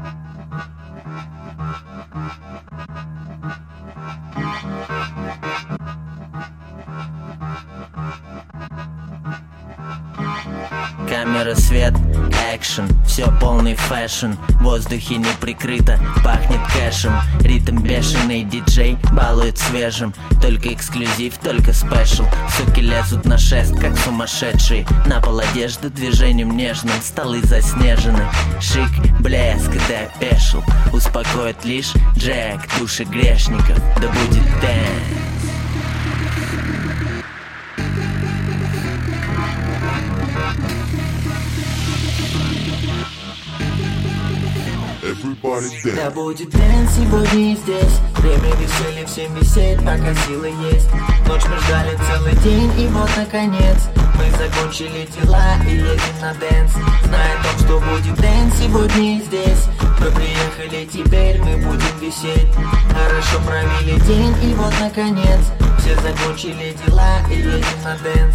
Камера, свет, экшен, все полный фэшн. В воздухе не прикрыто, пахнет кэшем. Ритм бешеный, диджей балует свежим. Только эксклюзив, только спешл. Суки лезут на шест, как сумасшедшие. На пол одежды движением нежным, столы заснежены. Шик, блеск, да пешл. Успокоит лишь Джек, души грешников. Да будет дэнс. Да будет дэнс сегодня и здесь. Время веселья, всем висеть, пока силы есть. Ночь мы ждали целый день, и вот наконец мы закончили дела и едем на дэнс. Зная о том, что будет дэнс сегодня и здесь. Мы приехали, теперь мы будем висеть. Хорошо провели день, и вот наконец все закончили дела и едем на дэнс.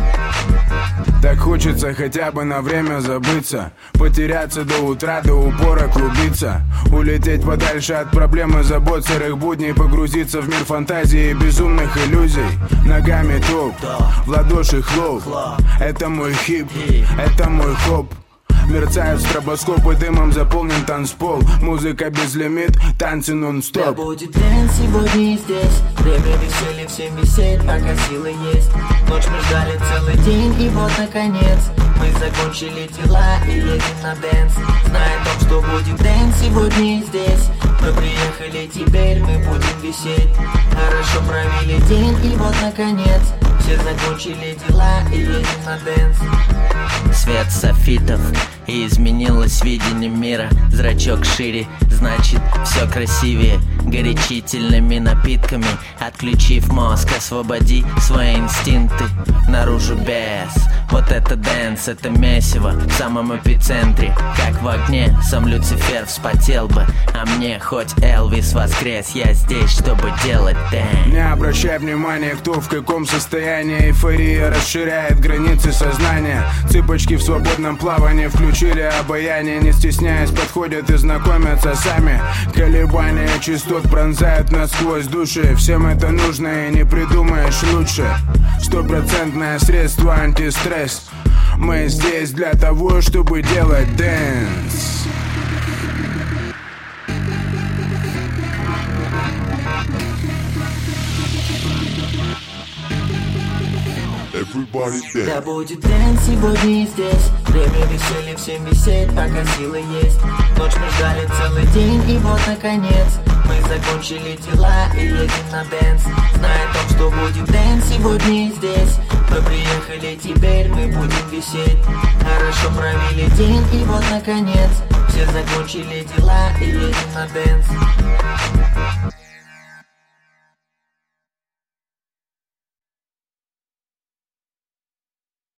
Так хочется хотя бы на время забыться, потеряться до утра, до упора клубиться. Улететь подальше от проблем и забот серых будней, погрузиться в мир фантазии и безумных иллюзий. Ногами топ, в ладоши хлоп. Это мой хип, это мой хоп. Мерцают стробоскопы, дымом заполнен танцпол. Музыка безлимит, танцы нон-стоп. Да будет дэнс сегодня и здесь. Время веселья, всем висеть, пока силы есть. Ночь мы ждали целый день, и вот наконец мы закончили дела и едем на дэнс. Зная о том, что будет дэнс сегодня и здесь. Мы приехали, теперь мы будем висеть. Хорошо провели день, и вот наконец все закончили дела и едем на дэнс. Свет софитов, и изменилось видение мира. Зрачок шире, значит все красивее. Горячительными напитками отключив мозг, освободи свои инстинкты. Наружу без. Вот это дэнс, это месиво в самом эпицентре. Как в огне, сам Люцифер вспотел бы. А мне хоть Элвис воскрес, я здесь, чтобы делать дэнс. Не обращай внимания, кто в каком состоянии. Эйфория расширяет границы сознания. Цыпочки в свободном плавании включили обаяние. Не стесняясь, подходят и знакомятся сами. Колебания частот пронзают насквозь души. Всем это нужно и не придумаешь лучше. Стопроцентное средство антистресс. Мы здесь для того, чтобы делать дэнс. Да будет дэнс сегодня и здесь. Время веселья, всем висеть, пока силы есть. Ночь мы ждали целый день, и вот наконец мы закончили дела и едем на дэнс. Зная о том, что будет дэнс сегодня и здесь. Мы приехали, теперь мы будем висеть. Хорошо провели день, и вот наконец все закончили дела и едем на дэнс.